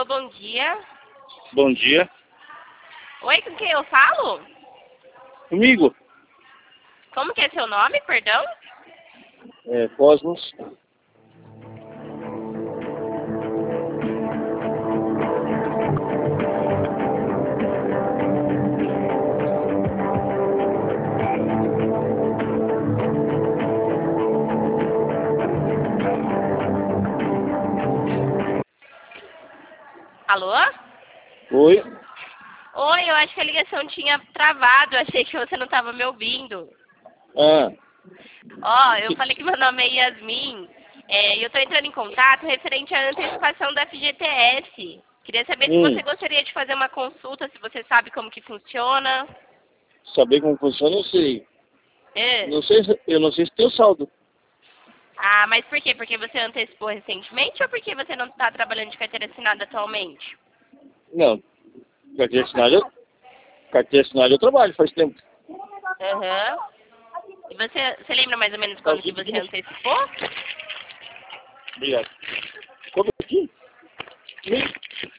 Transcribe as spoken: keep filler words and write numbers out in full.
bom dia. Bom dia. Oi, com quem eu falo? Comigo? Como que é seu nome, perdão? É, Cosmos. Alô? Oi? Oi, eu acho que a ligação tinha travado, eu achei que você não estava me ouvindo. Ah, Ó, eu falei que meu nome é Yasmin, é, e eu estou entrando em contato referente à antecipação da F G T S. Queria saber se hum, você gostaria de fazer uma consulta, se você sabe como que funciona. saber como funciona, eu sei. É. Não sei se, eu não sei se tem o saldo. Ah, mas por quê? Porque você antecipou recentemente ou porque você não está trabalhando de carteira assinada atualmente? Não, carteira assinada, eu- carteira assinada eu trabalho faz tempo. Aham. E você, você lembra mais ou menos Tá quando que tudo você bem. antecipou? Obrigado. Como aqui?